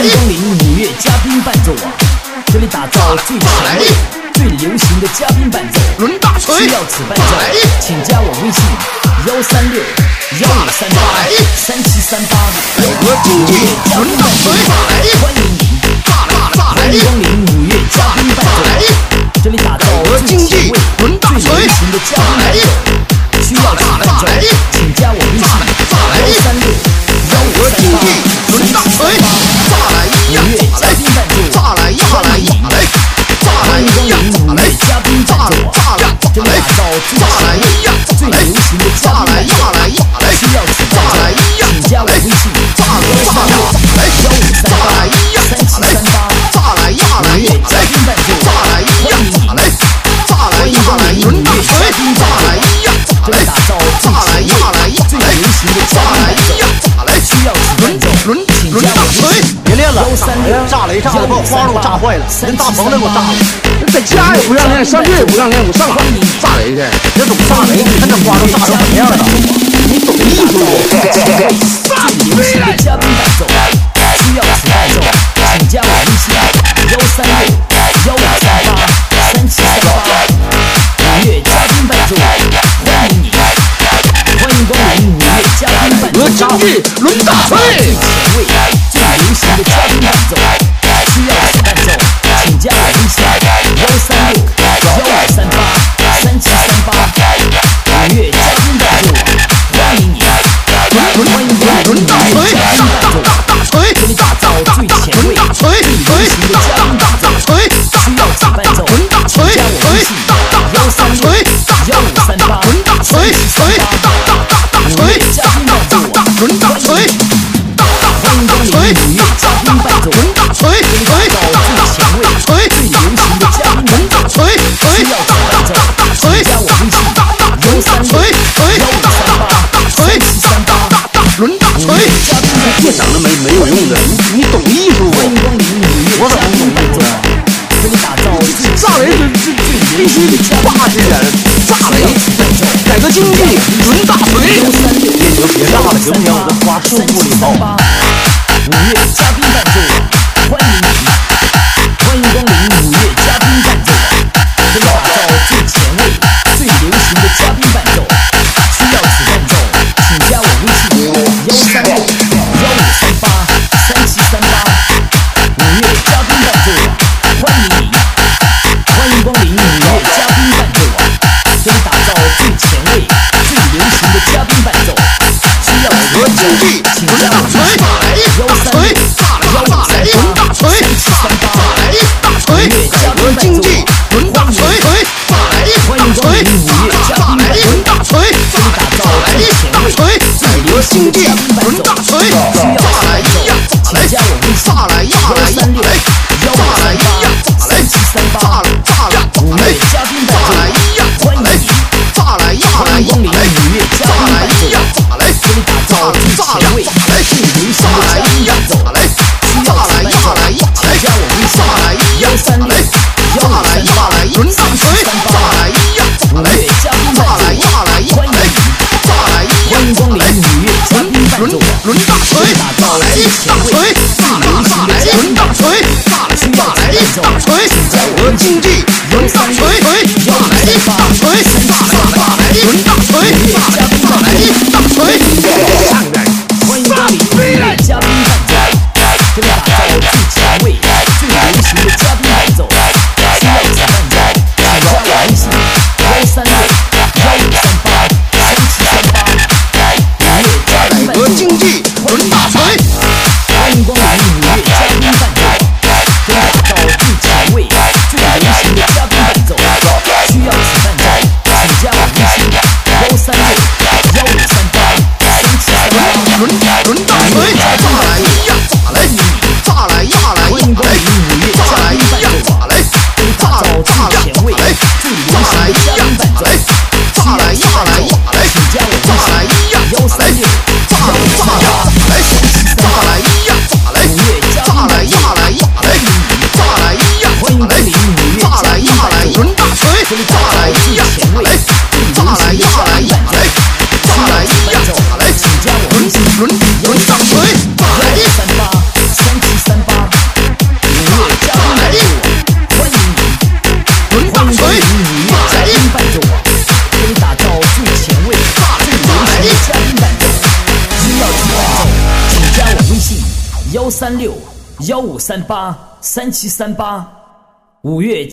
迎光临5月嘉宾伴奏网，这里打造最前卫、最流行的嘉宾伴奏。 轮大锤， 需要此伴奏，请加我微信136-1538-3738。 和经济轮大锤， 欢迎您，欢迎光临5月嘉宾伴奏，这里打造最前卫、最流行的嘉宾伴奏。需要此伴奏，请加我微信和经济轮大锤，炸来呀，炸来，炸来呀，炸来呀，炸来呀，炸来， 嘉宾伴奏，这里打造最前卫、最流行的嘉宾伴奏。需要此伴奏，请加我微信136-1538-3738。5月嘉宾伴奏，欢迎你，欢迎光临5月嘉宾伴奏，这里打造最前卫、最流行的嘉宾伴奏。需要此伴奏，请加我微信别练了， 136-1538-3738。 炸雷炸的把花都炸坏了，连大棚都给我炸了。 在家也不让练，上学也不让练，我上哪炸雷去？ 这懂炸雷？你看这花都炸成什么样了？ 你懂艺术不？ 最流行的嘉宾伴奏，需要此伴奏，请加我微信136-1538-3738。5月嘉宾伴奏，欢迎你，欢迎光临5月嘉宾伴奏。 和经济轮大锤， 最前卫、最流行的嘉宾伴奏，需要此伴奏，请加我微信136-1538-3738。5月嘉宾伴奏，欢迎你，欢迎光临5月嘉宾伴奏，这里打造最前卫、最流行的嘉宾伴奏。需要此伴奏，请加我微信136-1538-3738。5月嘉宾伴奏，欢迎光临5月嘉宾伴奏，这里打造最前卫、最流行的嘉宾伴奏。需要此伴奏，请加我微信136-1538-3738。 轮大锤， 别整那没有用的，你懂艺术不？ 欢迎光临5月嘉宾伴奏，这里打造最炸雷这必须得霸气点，炸雷改革经济轮大锤，你就别炸了行不行？我这花束不礼貌。 5月嘉宾伴奏，欢迎你，欢迎光临5月嘉宾伴奏，这里打造最前卫、最流行的嘉宾伴奏。需要此伴奏，请加我微信136-1538-3738。5月嘉宾伴奏，欢迎你，欢迎光临5月嘉宾伴奏，这里打造最前卫、最流行的嘉宾伴奏。需要此伴奏，请加我微信136-1538-3738。 轮大锤，炸雷！ 伴奏啊，给你打造最前卫、最流行的嘉宾伴奏。听到这伴奏，请加我微信13615383738。5月。